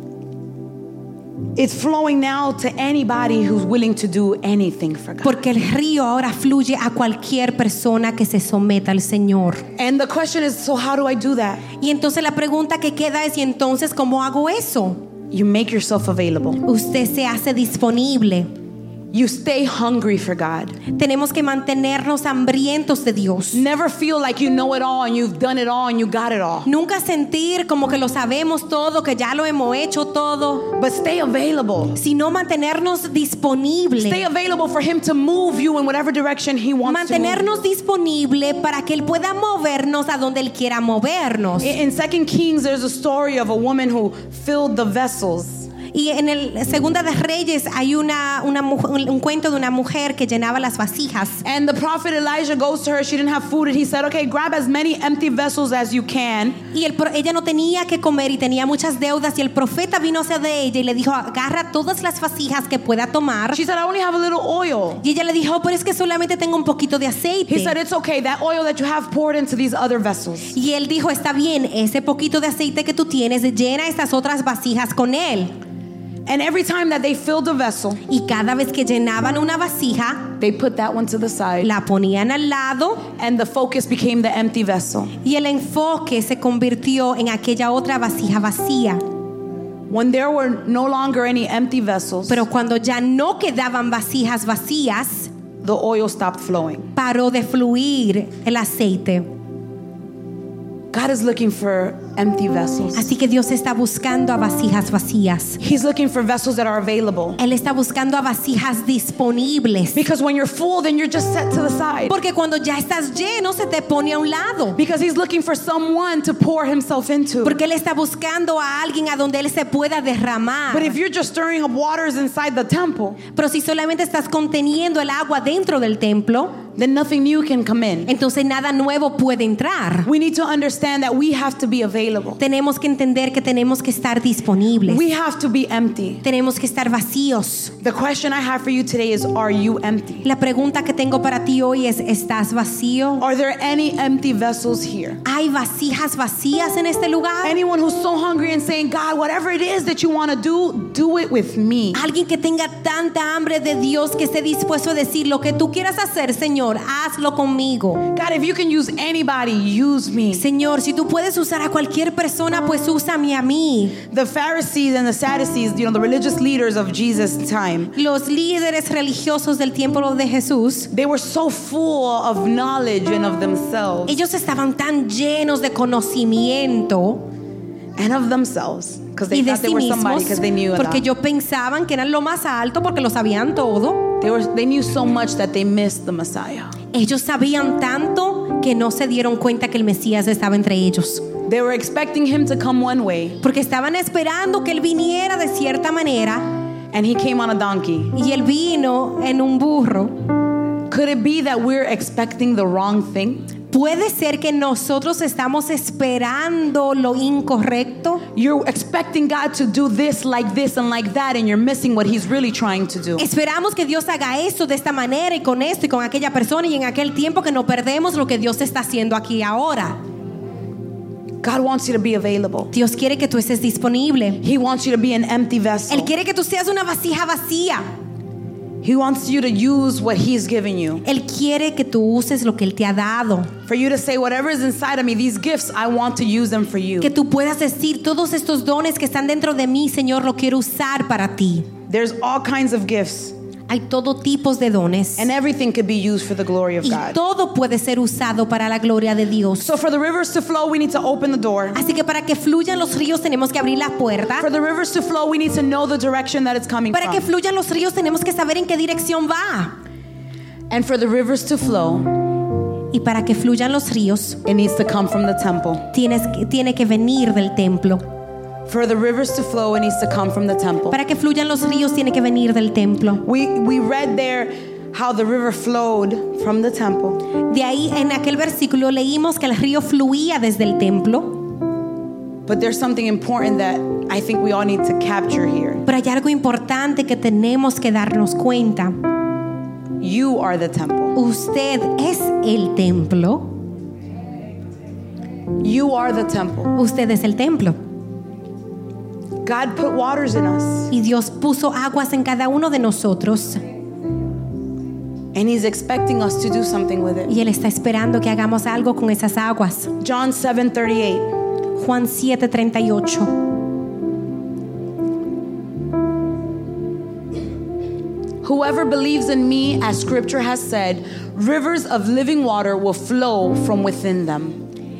It's flowing now to anybody who's willing to do anything for God. Porque el río ahora fluye a cualquier persona que se someta al Señor. And the question is, so how do I do that? Y entonces la pregunta que queda es, ¿y entonces cómo hago eso? You make yourself available. Usted se hace disponible. You stay hungry for God. Tenemos que mantenernos hambrientos de Dios. Never feel like you know it all and you've done it all and you got it all. Nunca sentir como que lo sabemos todo, que ya lo hemos hecho todo, But stay available. sino mantenernos disponibles. Stay available for Him to move you in whatever direction He wants to move. Mantenernos disponible para que Él pueda movernos a donde Él quiera movernos. In 2 Kings, there's a story of a woman who filled the vessels. Y en el Segunda de Reyes hay un cuento de una mujer que llenaba las vasijas. And the prophet Elijah goes to her. She didn't have food, and he said, okay, grab as many empty vessels as you can. Y ella no tenía que comer y tenía muchas deudas, y el profeta vino hacia de ella y le dijo, agarra todas las vasijas que pueda tomar. She said, I only have a little oil. Y ella le dijo, pero es que solamente tengo un poquito de aceite. He said, it's okay, that oil that you have poured into these other vessels. Y él dijo, está bien, ese poquito de aceite que tú tienes, llena estas otras vasijas con él. And every time that they filled a vessel, Y cada vez que llenaban una vasija, they put that one to the side, la ponían al lado, and the focus became the empty vessel. y el enfoque se convirtió en aquella otra vasija vacía. When there were no longer any empty vessels, Pero cuando ya no quedaban vasijas vacías, the oil stopped flowing. paró de fluir el aceite. God is looking for empty vessels. Así que Dios está buscando a vasijas vacías. He's looking for vessels that are available. Él está buscando a vasijas disponibles. Because when you're full, then you're just set to the side. Porque cuando ya estás lleno, se te pone a un lado. Because he's looking for someone to pour himself into. Porque Él está buscando a alguien a donde Él se pueda derramar. But if you're just stirring up waters inside the temple, Pero si solamente estás conteniendo el agua dentro del templo, then nothing new can come in. entonces nada nuevo puede entrar. We need to understand that we have to be available. Tenemos que entender que tenemos que estar disponibles. We have to be empty. Tenemos que estar vacíos. The question I have for you today is, are you empty? La pregunta que tengo para ti hoy es, ¿estás vacío? Are there any empty vessels here? ¿Hay vasijas vacías en este lugar? Anyone who's so hungry and saying, God, whatever it is that you want to do it with me. Alguien que tenga tanta hambre de Dios que esté dispuesto a decir, lo que tú quieras hacer, Señor, hazlo conmigo. God, if you can use anybody, use me. Señor, si tú puedes usar a cualquier persona, pues úsame a mí. The Pharisees and the Sadducees, the religious leaders of Jesus' time, Los líderes religiosos del tiempo de Jesús, they were so full of knowledge and of themselves ellos estaban tan llenos de conocimiento and of themselves because they y de thought they sí were somebody mismos, because they knew a porque lot. ellos pensaban que eran lo más alto porque lo sabían todo. They knew so much that they missed the Messiah. Ellos sabían tanto que no se dieron cuenta que el Mesías estaba entre ellos. They were expecting him to come one way, Porque estaban esperando que él viniera de cierta manera and he came on a donkey. y él vino en un burro. Could it be that we're expecting the wrong thing? Puede ser que nosotros estamos esperando lo incorrecto. You're expecting God to do this and like that, and you're missing what he's really trying to do. Esperamos que Dios haga esto de esta manera y con esto y con aquella persona y en aquel tiempo, que no perdemos lo que Dios está haciendo aquí ahora. God wants you to be available. Dios quiere que tú estés disponible. He wants you to be an empty vessel. Él quiere que tú seas una vasija vacía. He wants you to use what he's given you. Él quiere que tú uses lo que Él te ha dado. For you to say, whatever is inside of me, these gifts, I want to use them for you. Que tú puedas decir, todos estos dones que están dentro de mí, Señor, lo quiero usar para ti. There's all kinds of gifts, Hay todo tipos de dones. and everything could be used for the glory of Y God. todo puede ser usado para la gloria de Dios. So for the rivers to flow, we need to open the door. Así que para que fluyan los ríos tenemos que abrir la puerta. For the rivers to flow, we need to know the direction that it's coming Para que from. fluyan los ríos tenemos que saber en qué dirección va. And for the rivers to flow, Y para que fluyan los ríos it needs to come from the temple. tiene que venir del templo. For the rivers to flow, it needs to come from the temple. Para que fluyan los ríos tiene que venir del templo. We read there how the river flowed from the temple. De ahí en aquel versículo leímos que el río fluía desde el templo. But there's something important that I think we all need to capture here. Pero hay algo importante que tenemos que darnos cuenta. You are the temple. Usted es el templo. You are the temple. Usted es el templo. God put waters in us, Y Dios puso aguas en cada uno de nosotros. and he's expecting us to do something with it. Y Él está esperando que hagamos algo con esas aguas. John 7:38. Juan 7:38. Whoever believes in me, as scripture has said, rivers of living water will flow from within them.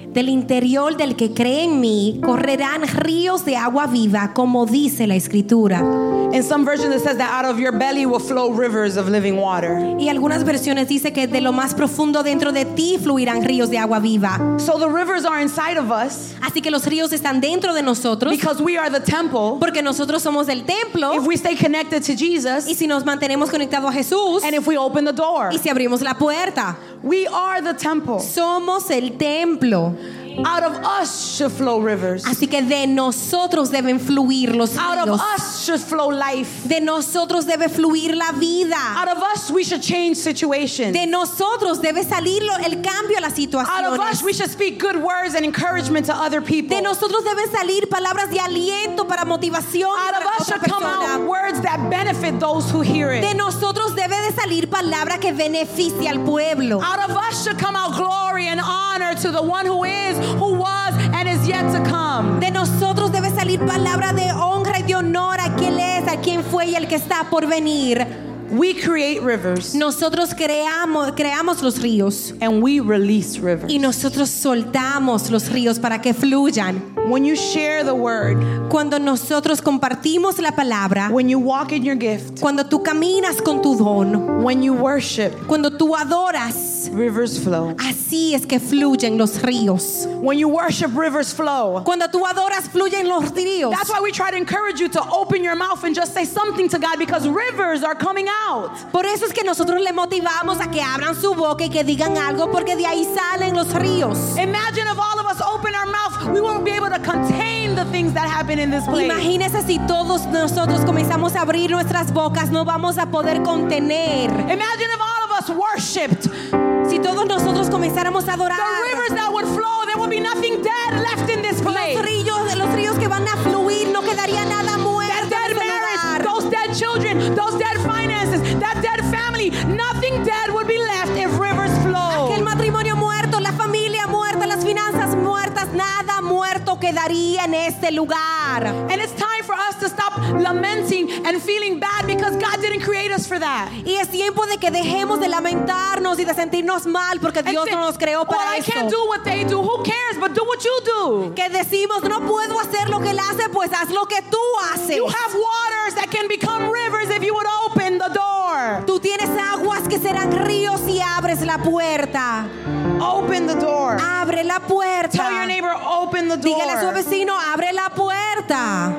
Del interior del que cree en mí correrán ríos de agua viva, como dice la Escritura. In some versions it says that out of your belly will flow rivers of living water. Y algunas versiones dice que de lo más profundo dentro de ti fluirán ríos de agua viva. So the rivers are inside of us Así que los ríos están dentro de nosotros because we are the temple. porque nosotros somos el templo. If we stay connected to Jesus Y si nos mantenemos conectados a Jesús and if we open the door, y si abrimos la puerta, we are the temple. somos el templo. Out of us should flow rivers. Así que de nosotros deben fluir los Out of ríos. us should flow life. De nosotros debe fluir la vida. Out of us we should change situations. De nosotros debe salir el cambio a las Out of us situaciones. we should speak good words and encouragement to other people. De nosotros deben salir palabras de aliento para motivación Out of para us otra should come out persona. words that benefit those who hear De it. nosotros debe de salir palabra que beneficie al pueblo. Out of us should come out glory and honor to the one who is, who was, and is yet to come. De nosotros debe salir palabra de honra y de honor a quien es, a quien fue y el que está por venir. We create rivers Nosotros creamos los ríos and we release rivers. y nosotros soltamos los ríos para que fluyan. When you share the word, Cuando nosotros compartimos la palabra, when you walk in your gift, cuando tú caminas con tu don, when you worship, cuando tú adoras, rivers flow. así es que fluyen los ríos. When you worship, rivers flow. Cuando tú adoras, fluyen los ríos. That's why we try to encourage you to open your mouth and just say something to God because rivers are coming out. Por eso es que nosotros le motivamos a que abran su boca y que digan algo, porque de ahí salen los ríos. Imagine if all of us open our mouth, we won't be able to contain the things that happen in this place. Imagínese si todos nosotros comenzamos a abrir nuestras bocas, no vamos a poder contener. Imagine if all of us worshipped. Si todos nosotros comenzáramos a adorar, The rivers that would flow, there would be nothing dead left in this place. los ríos que van a fluir, no quedaría nada muerto. That dead en ese marriage, lugar. those dead children, those dead finances, that dead family, nothing dead would be left if rivers flow. El matrimonio muerto, la familia muerta, las finanzas muertas, nada muerto quedaría en este lugar. And it's time for us to stop lamenting and feeling bad because God didn't create us for that. Y es tiempo de que dejemos de lamentarnos y de sentirnos mal porque Dios And no nos creó well, para I eso. can't do what they do. Who cares? But do what you do. Que decimos, no puedo hacer lo que él hace, pues haz lo que tú haces. You have waters that can become rivers if you would open the door. Tú tienes aguas que serán ríos si abres la puerta. Open the door. Abre la puerta. Tell your neighbor, open the Dígale a su door. vecino, abre la puerta.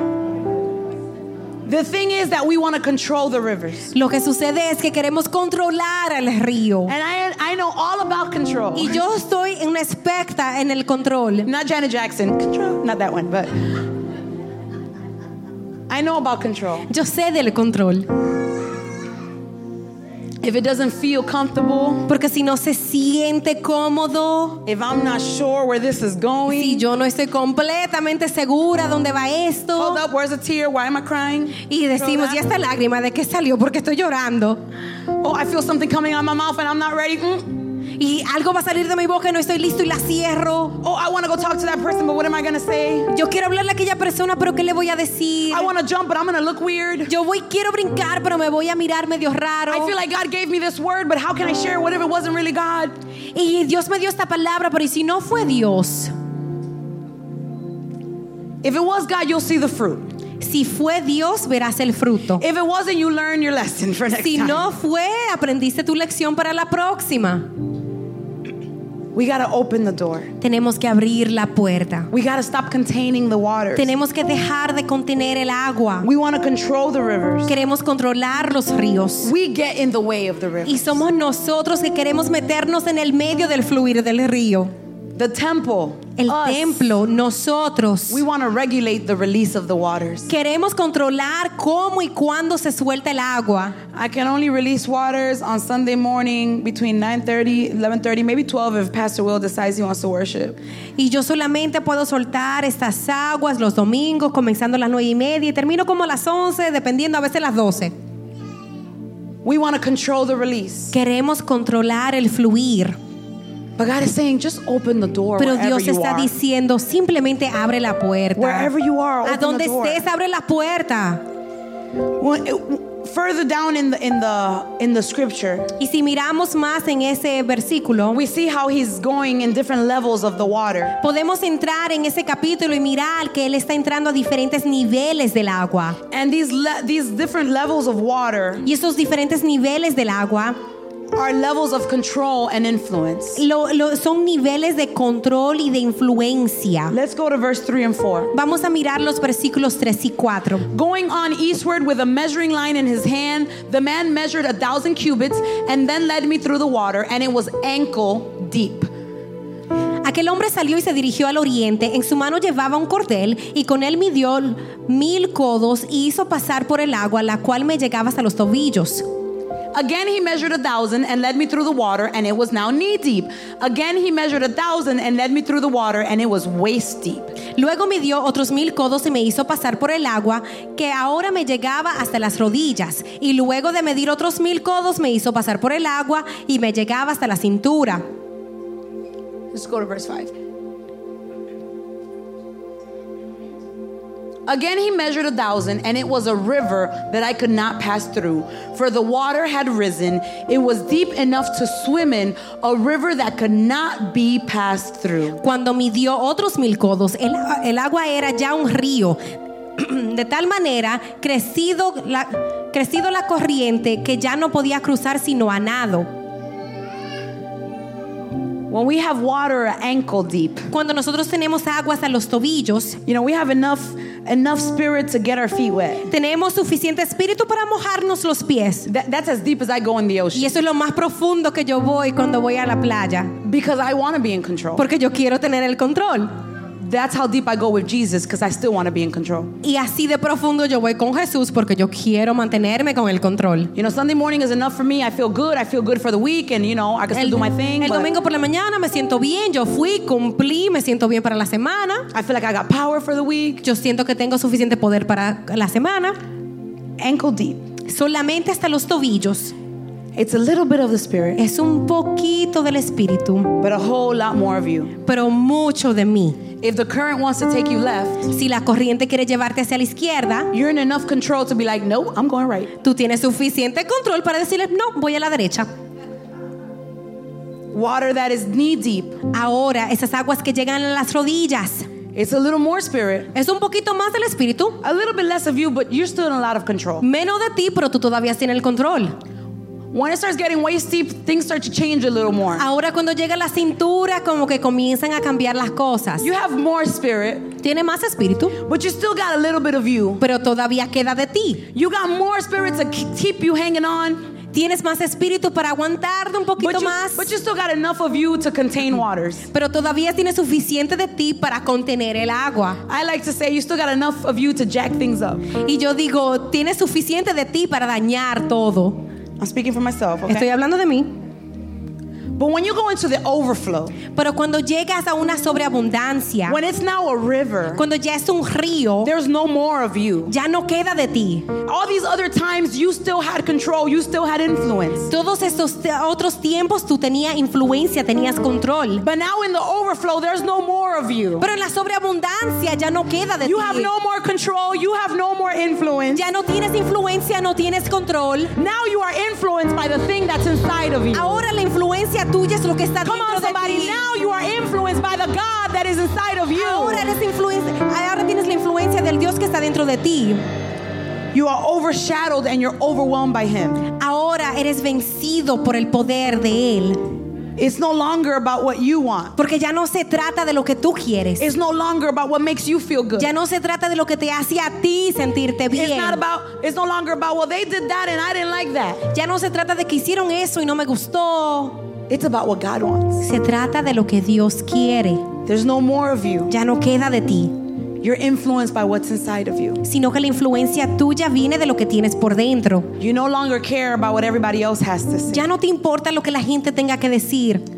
The thing is that we want to control the rivers. Lo que sucede es que queremos controlar el río. And I know all about control. Y yo estoy una experta en el control. Not Janet Jackson. Control. Not that one, but I know about control. Yo sé del control. If it doesn't feel comfortable, Porque si no se siente cómodo, if I'm not sure where this is going, si yo no estoy completamente segura dónde va esto, hold up, where's the tear? Why am I crying? y decimos, ¿y esta lágrima de qué salió? Porque estoy llorando. Oh, I feel something coming out of my mouth and I'm not ready. Y algo va a salir de mi boca y no estoy listo y la cierro. Oh, I want to go talk to that person, but what am I going to say? Yo quiero hablarle a aquella persona, pero ¿qué le voy a decir? I want to jump, but I'm going to look weird. Quiero brincar, pero me voy a mirar medio raro. I feel like God gave me this word, but how can I share it? What if it wasn't really God? Y Dios me dio esta palabra, pero ¿y si no fue Dios? If it was God, you'll see the fruit. Si fue Dios, verás el fruto. If it wasn't, you learn your lesson for next Si time. no fue, aprendiste tu lección para la próxima. We got to open the door. Tenemos que abrir la puerta. We got to stop containing the waters. Tenemos que dejar de contener el agua. We want to control the rivers. Queremos controlar los ríos. We get in the way of the Y rivers. somos nosotros que queremos meternos en el medio del fluir del río. The temple, El us, templo, nosotros. we want to regulate the release of the waters. Queremos controlar cómo y cuándo se suelta el agua. I can only release waters on Sunday morning between 9:30, 11:30, maybe 12 if Pastor Will decides he wants to worship. Y yo solamente puedo soltar estas aguas los domingos, comenzando a las 9:30 y termino como a las 11, dependiendo, a veces las 12. We want to control the release. Queremos controlar el fluir. But God is saying, just open the door Pero wherever Dios you está are. diciendo, simplemente abre la puerta. Wherever you are, A open donde the door. estés, abre la puerta. further down in the scripture, Y si miramos más en ese versículo, we see how he's going in different levels of the water. podemos entrar en ese capítulo y mirar que él está entrando a diferentes niveles del agua. And these different levels of water Y esos diferentes niveles del agua are levels of control and influence. son niveles de control y de influencia. Let's go to verse 3 and 4. Vamos a mirar los versículos 3 y 4. Going on eastward with a measuring line in his hand, the man measured 1,000 cubits and then led me through the water, and it was ankle deep. Aquel hombre salió y se dirigió al oriente. En su mano llevaba un cordel y con él midió 1,000 codos y hizo pasar por el agua, la cual me llegaba hasta los tobillos. Again he measured 1,000 and led me through the water, and it was now knee deep. Again he measured 1,000 and led me through the water, and it was waist deep. Luego midió otros 1,000 codos y me hizo pasar por el agua, que ahora me llegaba hasta las rodillas. Y luego de medir otros 1,000 codos me hizo pasar por el agua y me llegaba hasta la cintura. Let's go to verse 5. Again he measured 1,000, and it was a river that I could not pass through, for the water had risen. It was deep enough to swim in, a river that could not be passed through. Cuando midió otros 1,000 codos, el agua era ya un río, de tal manera crecido la corriente que ya no podía cruzar sino a nado. When we have water ankle deep, Cuando nosotros tenemos aguas a los tobillos, we have enough spirit to get our feet wet. tenemos suficiente espíritu para mojarnos los pies. That's as deep as I go in the Y ocean, eso es lo más profundo que yo voy cuando voy a la playa, because I want to be in control. porque yo quiero tener el control. That's how deep I go with Jesus, because I still want to be in control. Y así de profundo yo voy con Jesús, porque yo quiero mantenerme con el control. Sunday morning is enough for me. I feel good for the week, and I can still do my thing. El but domingo por la mañana me siento bien, yo fui, cumplí, me siento bien para la semana. I feel like I got power for the week. Yo siento que tengo suficiente poder para la semana. Ankle deep. Solamente hasta los tobillos. It's a little bit of the spirit, Es un poquito del espíritu, but a whole lot more of you. pero mucho de mí. If the current wants to take you left, Si la corriente quiere llevarte hacia la izquierda, you're in enough control to be like, no, I'm going right. tú tienes suficiente control para decirle, no, voy a la derecha. Water that is knee deep, Ahora, esas aguas que llegan a las rodillas, it's a little more spirit, es un poquito más del espíritu, a little bit less of you, but you're still in a lot of control. menos de ti, pero tú todavía tienes el control. When it starts getting waist deep, things start to change a little more. Ahora cuando llega a la cintura, como que comienzan a cambiar las cosas. You have more spirit, Tiene más espíritu, but you still got a little bit of you. pero todavía queda de ti. You got more spirit to keep you hanging on, Tienes más espíritu para aguantarte un poquito más, but you still got enough of you to contain waters. pero todavía tienes suficiente de ti para contener el agua. I like to say you still got enough of you to jack things up. Y yo digo, tienes suficiente de ti para dañar todo. I'm speaking for myself, okay? Estoy hablando de mí. But when you go into the overflow, Pero cuando llegas a una sobreabundancia, when it's now a river, cuando ya es un río, there's no more of you. ya no queda de ti. All these other times you still had control, you still had influence. Todos estos otros tiempos tú tenías influencia, tenías control. But now in the overflow, there's no more of you. Pero en la sobreabundancia ya no queda de You ti. have no more control, you have no more influence. Ya no tienes influencia, no tienes control. Now you are influenced by the thing that's inside of you. Ahora la influencia tuya es lo que está Come dentro on, de somebody. ti. Now you are influenced by the God that is inside of you. Ahora tienes la influencia del Dios que está dentro de ti. You are overshadowed and you're overwhelmed by Him. Ahora eres vencido por el poder de Él. It's no longer about what you want. Porque ya no se trata de lo que tú quieres. It's no longer about what makes you feel good. Ya no se trata de lo que te hace a ti sentirte bien. It's no longer about, well, they did that and I didn't like that. Ya no se trata de que hicieron eso y no me gustó. It's about what God wants. Se trata de lo que Dios quiere. There's no more of you. Ya no queda de ti, You're influenced by what's inside of you. sino que la influencia tuya viene de lo que tienes por dentro. You no longer care about what everybody else has to say. Ya no te importa lo que la gente tenga que decir.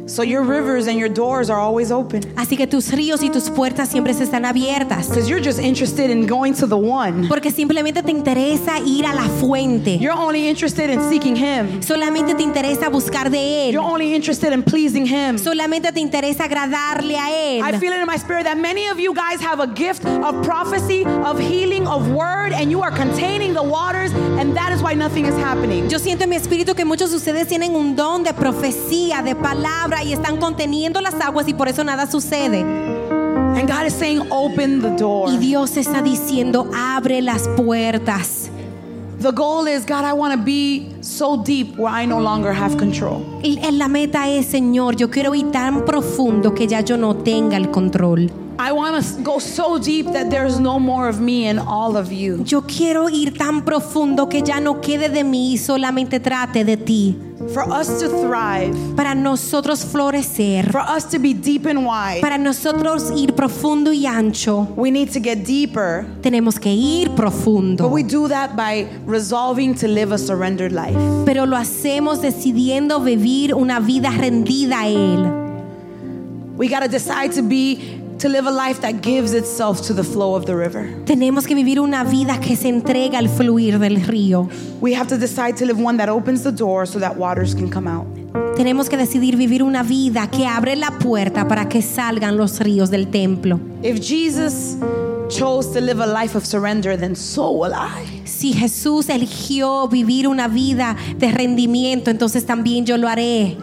So your rivers and your doors are always open. Así que tus ríos y tus puertas siempre se están abiertas. Because you're just interested in going to the one. Porque simplemente te interesa ir a la fuente. You're only interested in seeking Him. Solamente te interesa buscar de Él. You're only interested in pleasing Him. Solamente te interesa agradarle a Él. I feel it in my spirit that many of you guys have a gift of prophecy, of healing, of word, and you are containing the waters, and that is why nothing is happening. Yo siento en mi espíritu que muchos de ustedes tienen un don de profecía, de palabra y están conteniendo las aguas y por eso nada sucede. And God is saying, open the door. Y Dios está diciendo, abre las puertas. The goal is, God, I want to be so deep where I no longer have control. Y la meta es, Señor, yo quiero ir tan profundo que ya yo no tenga el control. I want to go so deep that there's no more of me and all of you. Yo quiero ir tan profundo que ya no quede de mí y solamente trate de ti. For us to thrive, Para nosotros florecer, for us to be deep and wide, para nosotros ir profundo y ancho, we need to get deeper. tenemos que ir But profundo. we do that by resolving to live a surrendered life. Pero lo hacemos decidiendo vivir una vida rendida a Él. We got to decide to live a life that gives itself to the flow of the river. Tenemos que vivir una vida que se entrega al fluir del río. We have to decide to live one that opens the door so that waters can come out. Tenemos que decidir vivir una vida que abre la puerta para que salgan los ríos del templo. If Jesus chose to live a life of surrender, then so will I. Si Jesús eligió vivir una vida de rendimiento, entonces también yo lo haré.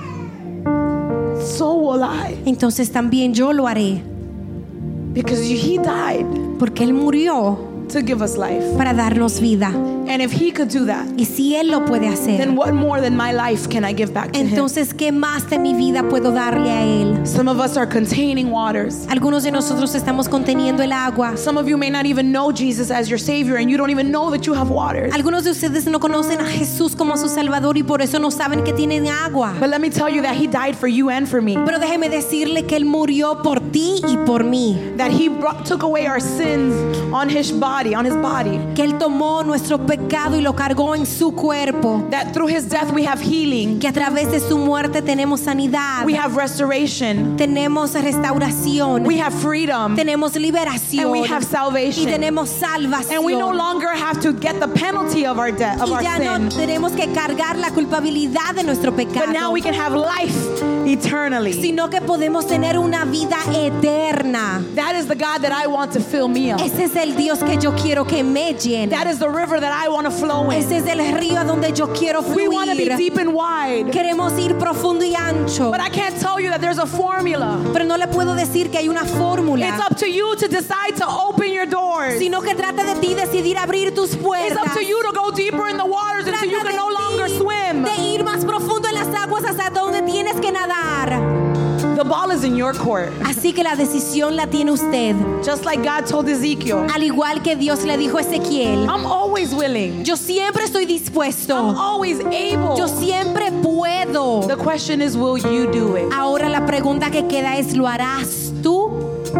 So will I. Entonces también yo lo haré. Because He died Porque Él murió to give us life. para darnos vida. And if He could do that, Y si Él lo puede hacer, then what more than my life can I give back to Him? entonces ¿qué más de mi vida puedo darle a Él? Some of us are containing waters. Algunos de nosotros estamos conteniendo el agua. Some of you may not even know Jesus as your Savior, and you don't even know that you have waters. Algunos de ustedes no conocen a Jesús como su Salvador y por eso no saben que tienen agua. But let me tell you that He died for you and for me. Pero déjeme decirle que Él murió por ti y por mí. That He took away our sins on His body, Que Él tomó nuestro pecado y lo cargó en su cuerpo. That through His death we have healing, Que a través de su muerte tenemos sanidad. we have restoration, Tenemos restauración. we have freedom, Tenemos liberación. and we have Y salvation. tenemos salvación. And we no longer have to get the penalty of our debt, of Y our ya no sin. tenemos que cargar la culpabilidad de nuestro pecado. But now we can have life eternally. Sino que podemos tener una vida eterna. That is the God that I want to fill me up. Ese es el Dios que yo quiero que me llene. That is the river that I want to flow in. Ese es el río a donde yo quiero We want to be fluir. deep and wide. Queremos ir profundo y ancho. But I can't tell you that there's a formula. Pero no le puedo decir que hay una It's fórmula. up to you to decide to open your doors. Sino que trata de ti decidir abrir tus It's puertas. up to you to go deeper in the waters until you can no longer swim. De ir más profundo en las aguas hasta donde tienes que nadar. The ball is in your court. Así que la decisión la tiene usted. Just like God told Ezekiel, Al igual que Dios le dijo a Ezequiel, I'm always willing. yo siempre estoy I'm dispuesto. always able. Yo siempre puedo. The question is, will you do it? Ahora la pregunta que queda es, ¿lo harás tú?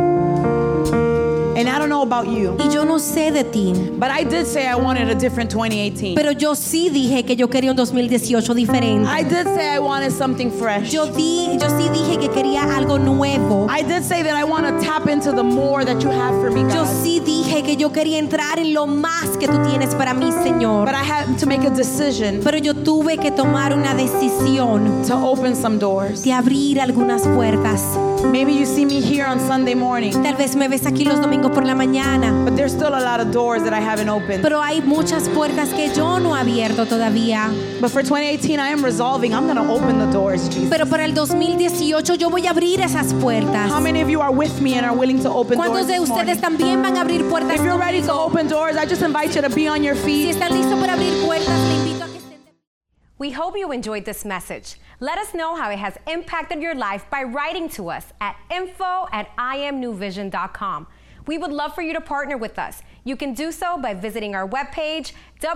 And I don't know about you, Y yo no sé de ti, but I did say I wanted a different 2018. pero yo sí dije que yo quería un 2018 diferente. I did say I wanted something fresh. Yo sí dije que quería algo nuevo. I did say that I want to tap into the more that you have for me, Yo God. sí dije que yo quería entrar en lo más que tú tienes para mí, Señor. But I had to make a decision Pero yo tuve que tomar una decisión to open some doors. de abrir algunas puertas. Maybe you see me here on Sunday morning, Tal vez me ves aquí los domingos por la mañana, but there's still a lot of doors that I haven't opened. pero hay muchas puertas que yo no he abierto todavía. But for 2018, I am resolving I'm going to open the doors, Jesus. Pero para el 2018 yo voy a abrir esas puertas. How many of you are with me and are willing to open doors ¿Cuántos de this morning? ustedes también van a abrir puertas? If you're ready to conmigo? open doors, I just invite you to be on your Si feet. están listos para abrir puertas, le invito a que estén de- We hope you enjoyed this message. Let us know how it has impacted your life by writing to us at info@imnewvision.com. We would love for you to partner with us. You can do so by visiting our webpage,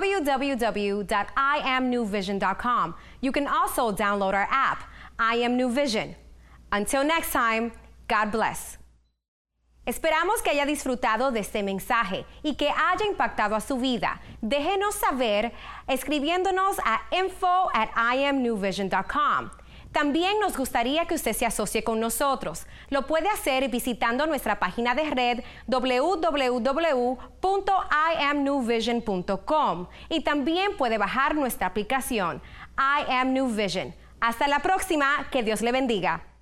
www.imnewvision.com. You can also download our app, I Am New Vision. Until next time, God bless. Esperamos que haya disfrutado de este mensaje y que haya impactado a su vida. Déjenos saber escribiéndonos a info@imnewvision.com. También nos gustaría que usted se asocie con nosotros. Lo puede hacer visitando nuestra página de red www.iamnewvision.com y también puede bajar nuestra aplicación I Am New Vision. Hasta la próxima, que Dios le bendiga.